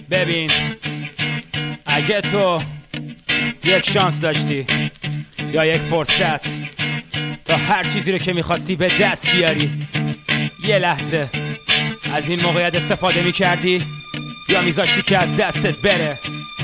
ببین اگه تو یک شانس داشتی یا یک فرصت تا هر چیزی رو که میخواستی به دست بیاری، یه لحظه از این موقعیت استفاده میکردی یا میذاشتی که از دستت بره؟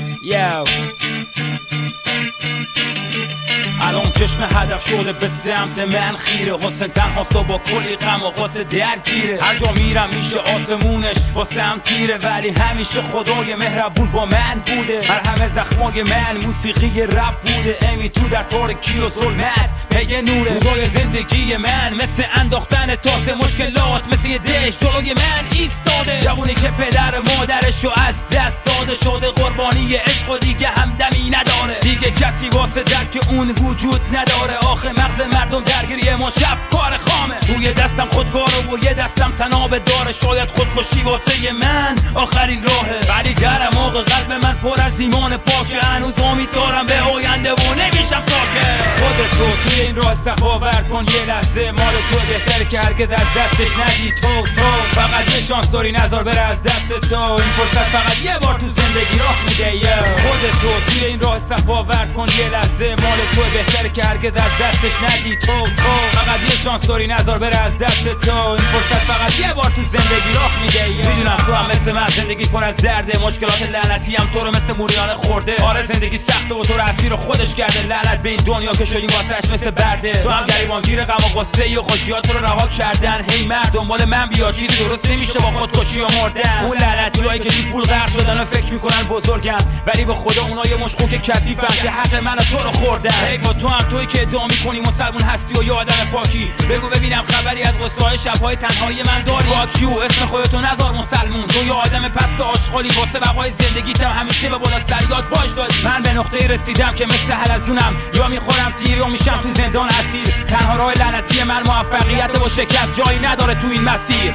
الان چشم هدف شده به سمت من خیره، حسن تنها با کلی غم و غصه درگیره. هر جا میرم میشه آسمونش با سم تیره، ولی همیشه خدای مهربون با من بوده. هر همه زخمای من موسیقی رپ بوده. امی تو در طور کی و ظلمت پی نوره. روزای زندگی من مثل انداختن تاس مشکلات، مثل یه دش جلوی من ایستاده. جوونی که پدر مادرشو از دست داده، شده قربانی عشق و دیگه همدمی نداره. دیگه کسی واسه درک اون وجود نداره. آخه مغز مردم درگیری ما شب کار خامه. توی دستم خودکاره و یه دستم تنابه داره. شاید خودکشی واسه من آخرین راهه، ولی در موقع قلب من پر از ایمان پاکه. هنوز امید دارم به آینده و نمیشم ساکت. خودتو توی این راه سخاور کن یه لحظه، مال تو بهتره که هرگز از دستش ندی. تو فقط یه شانس داری، نذار بره از دست تو. این فرصت فقط یه بار تو زندگی راه میده. خودتو توی این راه سخاور کن یه لحظه، مال تو بهتره که هرگز از دستش ندی. تو فقط یه شانس داری، نذار بره از دست تو. این فرصت فقط یه بار تو زندگی راه میده. میدونم تو هم مثل من زندگی پر از درده، مشکلات لعنتی هم تو رو مثل موریانه خورده. آره زندگی سخته و تو رو اسیر خودش کرده. لعنت به این دنیا که شدیم واسش مثل برده. تو هم گریبانگیر غم و غصه و خوشیات رو رها کردن. هی مرد دنبال من بیا، چیزی درست نمیشه با خودکشی و مردن. اون لعنتیایی که تو پول غرق شدن و فکر میکنن بزرگن، ولی به خدا اونا یه مشخوک کثیفن که حق من و تو رو خوردن. ای با تو هم تویی که ادعا میکنی مسلمون هستی و یه آدم پاکی. بگو ببینم خبری از قصه‌های شب‌های تنهایی من داری؟ فاکیو اسم خودتو نذار مسلمون. تو یه آدم پست آشغالی، واسه بقای زندگیتم همیشه به بالا سریات باش دادی. من به نقطه‌ای رسیدم که مثل حلزونم، یا میخورم تیر یا میشم تو زندان اسیر. تنها راه لعنتی من موفقیت و شکست، جایی نداره تو این مسیر.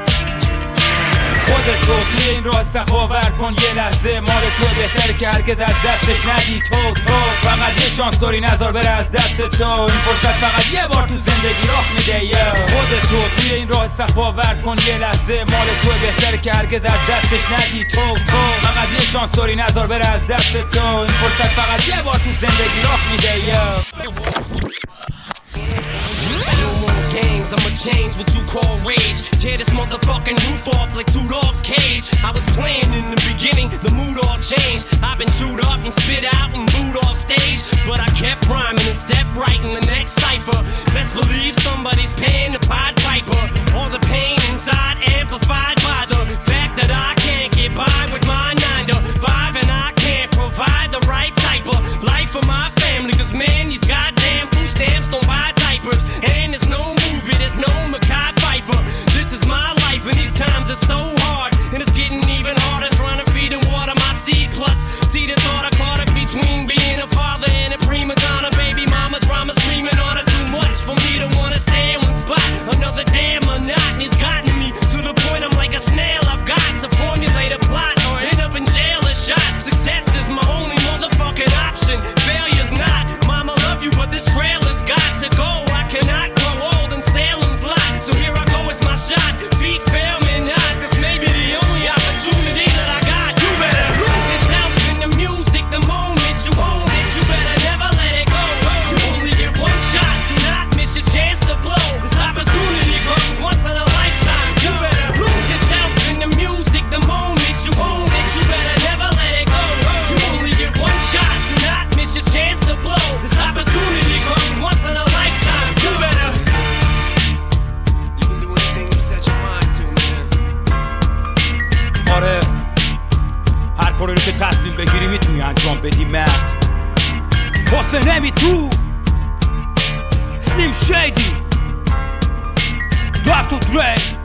خودتو توی این راه سخاور کن یه لحظه، مال تو بهتره که هرگز از دستش ندی. تو فقط یه شانس داری، نذار بره از دست تو. این فرصت فقط یه بار تو زندگی راه میده. خودتو توی این راه سخاور کن یه لحظه، مال تو بهتره که هرگز از دستش ندی. تو فقط یه شانس داری، نذار بره از دست تو. این فرصت فقط یه بار تو زندگی راه میده. I'ma change what you call rage. Tear this motherfucking roof off like two dogs' cage. I was playing in the beginning, the mood all changed. I've been chewed up and spit out and booed off stage, but I kept rhyming and stepped right in the next cipher. Best believe somebody's paying the Pied Piper. All the pain inside amplified by the fact that I can't get by with my 9 to 5, and I can't provide the right type of life for my family. Cause man, these goddamn food stamps don't buy diapers, and there's no movie, there's no Mackay Pfeiffer. This is my life and these times are so hard, and it's getting even harder trying to feed and water my seed. Plus, see this order caught up between being a father and a prima donna. Baby mama drama screaming on her, too much for me to wanna stay in one spot. Another damn monotony's gotten me to the point I'm like a snail. I've got to formulate a plot or end up in jail or shot. Success is my only motherfucking option, failure's not. Mama love you but this trailer's got to go. I cannot grow old in Salem's Lot, so here I go, it's my shot. Feet fail me not, this may be the only opportunity that I got. You better lose yourself in the music the moment you own it. You better never let it go. You only get one shot, do not miss your chance to blow. This opportunity comes once in a lifetime. You better lose yourself in the music the moment you own it. You better never let it go. You only get one shot, do not miss your chance to blow. This opportunity comes once in a lifetime. You better. You can do anything you set your mind to, man. آره هر کاری رو که تصمیم بگیری میتونی انجام بدی مرد. واسه نمی تو سلیم شیدی دکتر دری